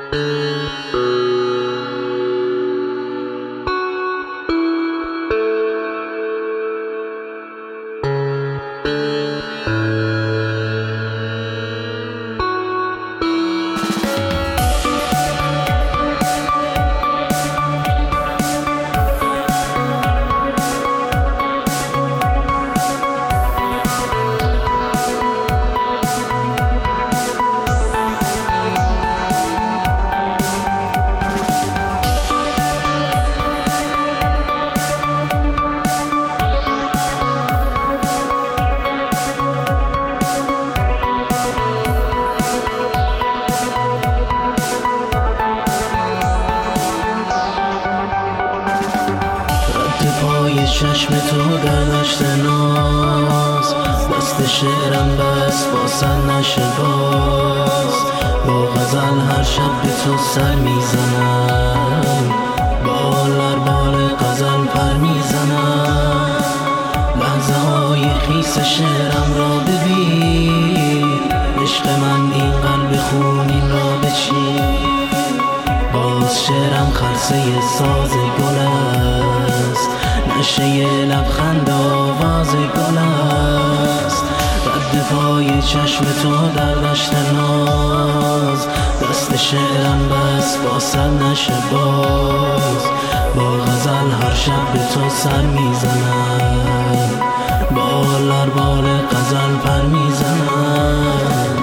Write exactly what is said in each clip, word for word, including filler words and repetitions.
چشم تو در دشت ناز، دست شعرم بس باسن نشه باز. با غزل هر شب به تو سر میزنم، بال بر بال غزل پر میزنم. لحظه های خیس شعرم را ببین، عشق من این قلب خونین را بچین. باز شعرم خرسه ساز گل است، نشه لبخند آواز گل است. رد پای چشم تو در دشت ناز، دست شعرم بس باسد نشه باز. با غزل هر شب به تو سر میزنم، بال بر بال غزل پر میزنم.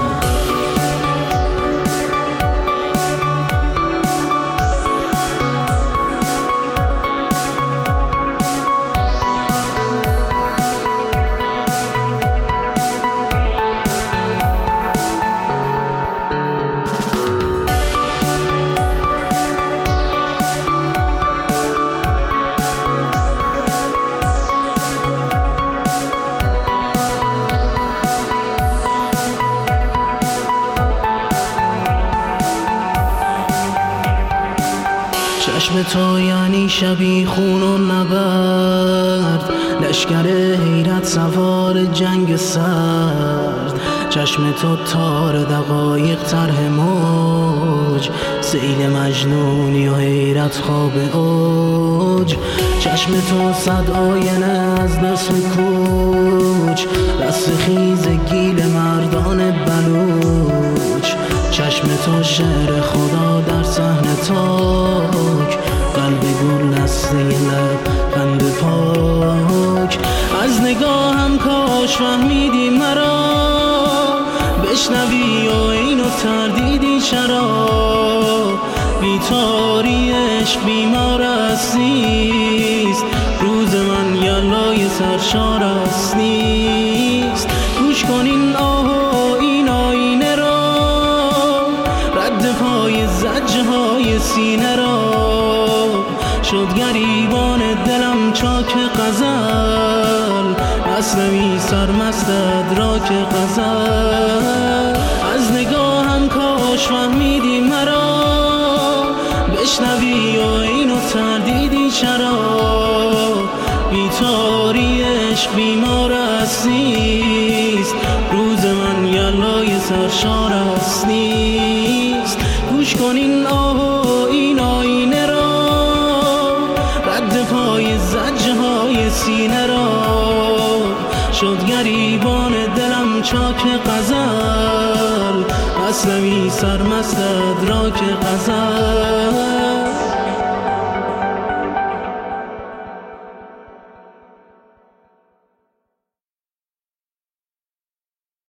چشم تو یعنی شبی خون و نبرد، لشکر حیرت سوار جنگ سرد. چشم تو تار دقایق طرح موج، سیل مجنونی و حیرت خواب اوج. چشم تو صد آینه از دست کوچ، رستخیز گیل مردان بلوچ. چشم تو شعر خدا در صحن تاک، قلب گل دسته لب قند پاک. از نگاهم کاش فهمیدی مرا، بشنوی و اینو تردیدی چرا. بیتاری عشق بیمار است نیست، روز من یلای سرشار است نیست. گوش کن این آه و این آینه را، رد پای زجه های سینه را. شد گریبان دلم چاک غزل، نسنمی سرمست ادراک غزل. از نگاهم کاش فهمیدی مرا، بشنوی و اینو تردیدی چرا. بیتاری عشق بیمار است نیست، روز من یلای سرشار است نیست. گوش کن این آه و این آینه را، رد پای زجه های سینه را. شد گریبان دلم چاک غزل، نسنمی سرمست ادراک غزل.